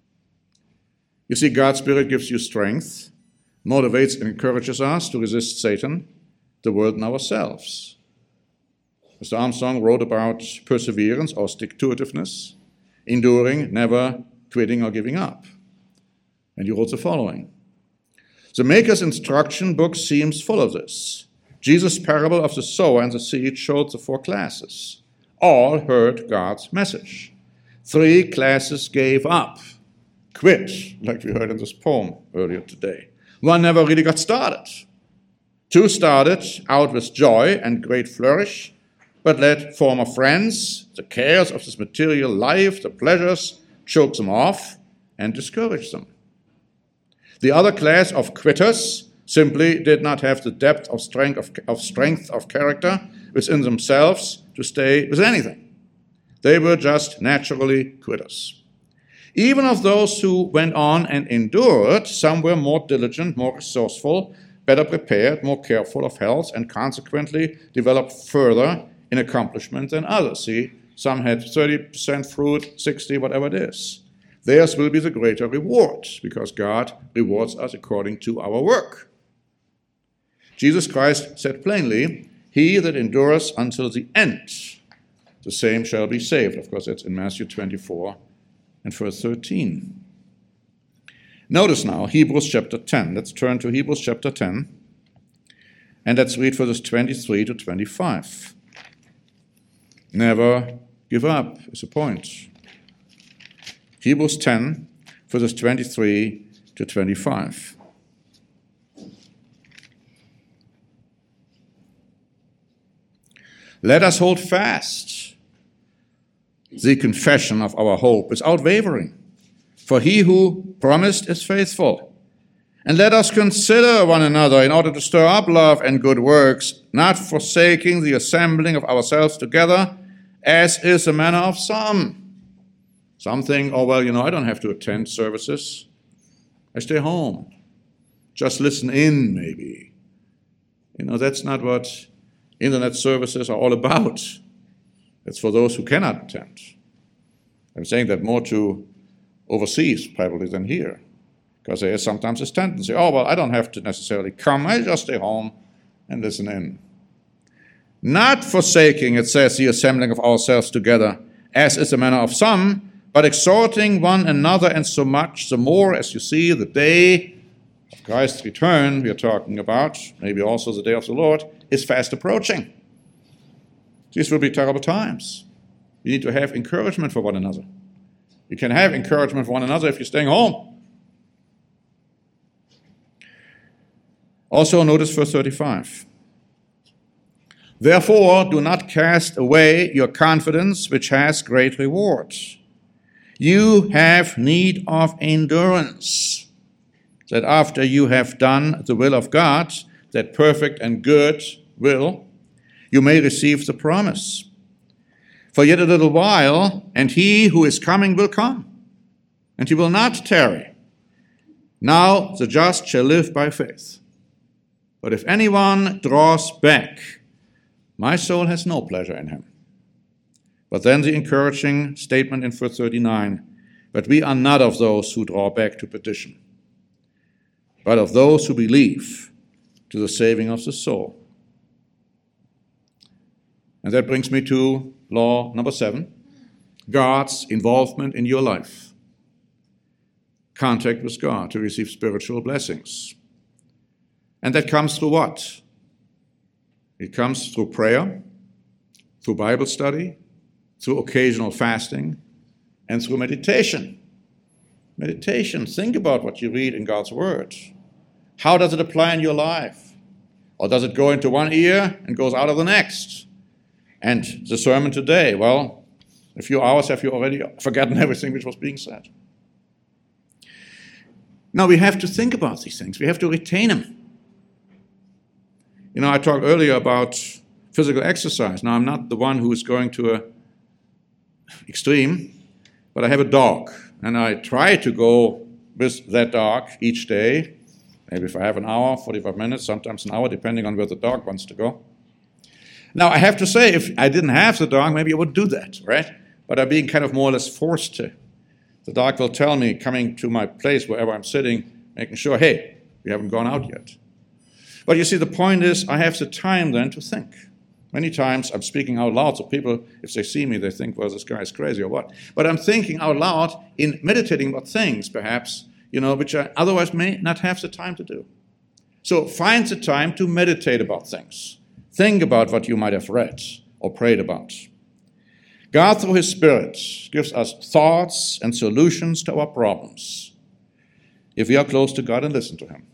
You see, God's Spirit gives you strength, motivates and encourages us to resist Satan, the world, and ourselves. Mr. Armstrong wrote about perseverance or stick-to-itiveness, enduring, never quitting or giving up. And he wrote the following. The Maker's instruction book seems full of this. Jesus' parable of the sower and the seed showed the 4 classes. All heard God's message. 3 classes gave up, quit, like we heard in this poem earlier today. 1 never really got started. 2 started out with joy and great flourish, but let former friends, the cares of this material life, the pleasures, choke them off and discourage them. The other class of quitters simply did not have the depth of strength of character within themselves to stay with anything. They were just naturally quitters. Even of those who went on and endured, some were more diligent, more resourceful, better prepared, more careful of health, and consequently developed further in accomplishment than others. See, some had 30% fruit, 60, whatever it is. Theirs will be the greater reward, because God rewards us according to our work. Jesus Christ said plainly, he that endures until the end, the same shall be saved. Of course, that's in Matthew 24 and verse 13. Notice now Hebrews chapter 10. Let's turn to Hebrews chapter 10, and let's read verses 23 to 25. Never give up is the point. Hebrews 10, verses 23 to 25. Let us hold fast the confession of our hope without wavering, for he who promised is faithful. And let us consider one another in order to stir up love and good works, not forsaking the assembling of ourselves together, as is the manner of some. Some think, oh, well, I don't have to attend services. I stay home. Just listen in, maybe. That's not what internet services are all about. It's for those who cannot attend. I'm saying that more to overseas, probably, than here. Because there is sometimes this tendency, oh, well, I don't have to necessarily come. I just stay home and listen in. Not forsaking, it says, the assembling of ourselves together, as is the manner of some, but exhorting one another, and so much the more as you see the day of Christ's return we are talking about, maybe also the day of the Lord, is fast approaching. These will be terrible times. You need to have encouragement for one another. You can have encouragement for one another if you're staying home. Also notice verse 35. Therefore, do not cast away your confidence, which has great rewards. You have need of endurance, that after you have done the will of God, that perfect and good will, you may receive the promise. For yet a little while, and he who is coming will come, and he will not tarry. Now the just shall live by faith. But if anyone draws back, my soul has no pleasure in him. But then the encouraging statement in verse 39, but we are not of those who draw back to perdition, but of those who believe to the saving of the soul. And that brings me to law number 7, God's involvement in your life. Contact with God to receive spiritual blessings. And that comes through what? It comes through prayer, through Bible study, through occasional fasting, and through meditation. Meditation, think about what you read in God's Word. How does it apply in your life? Or does it go into one ear and goes out of the next? And the sermon today, well, in a few hours have you already forgotten everything which was being said? Now we have to think about these things. We have to retain them. You know, I talked earlier about physical exercise. Now, I'm not the one who is going to an extreme, but I have a dog, and I try to go with that dog each day, maybe if I have an hour, 45 minutes, sometimes an hour, depending on where the dog wants to go. Now, I have to say, if I didn't have the dog, maybe I would do that, right? But I'm being kind of more or less forced to. The dog will tell me, coming to my place, wherever I'm sitting, making sure, hey, we haven't gone out yet. But you see, the point is, I have the time then to think. Many times I'm speaking out loud, so people, if they see me, they think, well, this guy is crazy or what. But I'm thinking out loud in meditating about things, perhaps, which I otherwise may not have the time to do. So find the time to meditate about things. Think about what you might have read or prayed about. God, through His Spirit, gives us thoughts and solutions to our problems if we are close to God and listen to Him.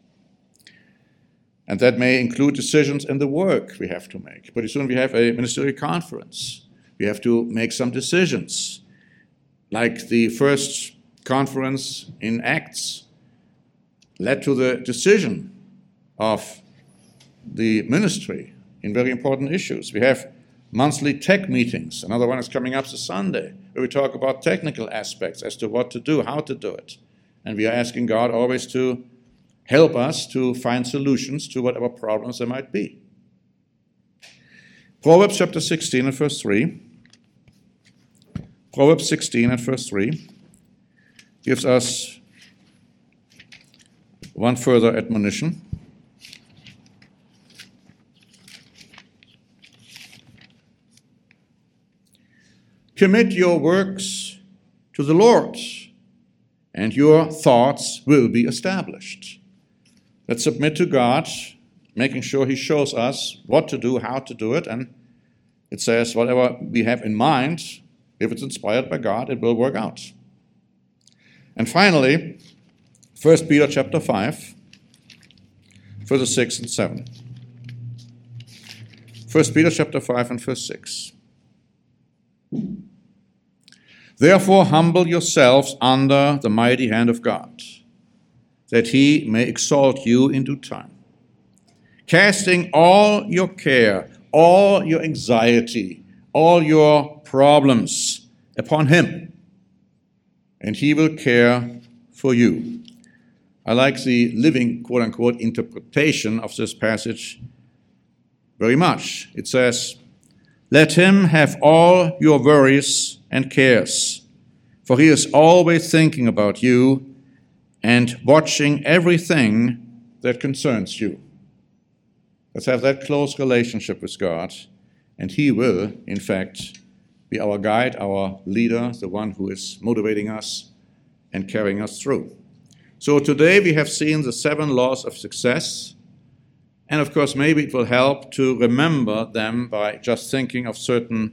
And that may include decisions in the work we have to make. Pretty soon we have a ministerial conference. We have to make some decisions. Like the first conference in Acts led to the decision of the ministry in very important issues. We have monthly tech meetings. Another one is coming up this Sunday, where we talk about technical aspects as to what to do, how to do it. And we are asking God always to help us to find solutions to whatever problems there might be. Proverbs chapter 16 and verse 3. Proverbs 16 and verse 3 gives us one further admonition. Commit your works to the Lord, and your thoughts will be established. Let's submit to God, making sure He shows us what to do, how to do it, and it says whatever we have in mind, if it's inspired by God, it will work out. And finally, 1 Peter chapter 5, verses 6 and 7. 1 Peter chapter 5 and verse 6. Therefore humble yourselves under the mighty hand of God, that He may exalt you in due time, casting all your care, all your anxiety, all your problems upon Him, and He will care for you. I like the living, quote-unquote, interpretation of this passage very much. It says, let Him have all your worries and cares, for He is always thinking about you, and watching everything that concerns you. Let's have that close relationship with God, and He will, in fact, be our guide, our leader, the one who is motivating us and carrying us through. So today we have seen the 7 laws of success, and of course maybe it will help to remember them by just thinking of certain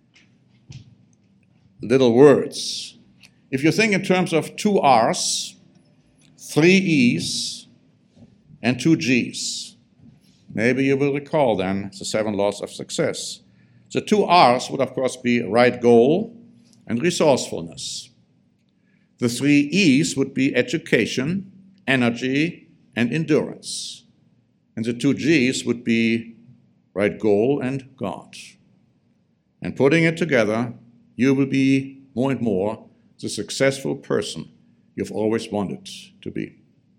little words. If you think in terms of 2 R's, 3 E's, and 2 G's, maybe you will recall then the 7 laws of success. The 2 R's would of course be right goal and resourcefulness. The 3 E's would be education, energy, and endurance. And the 2 G's would be right goal and God. And putting it together, you will be more and more the successful person you've always wanted to be.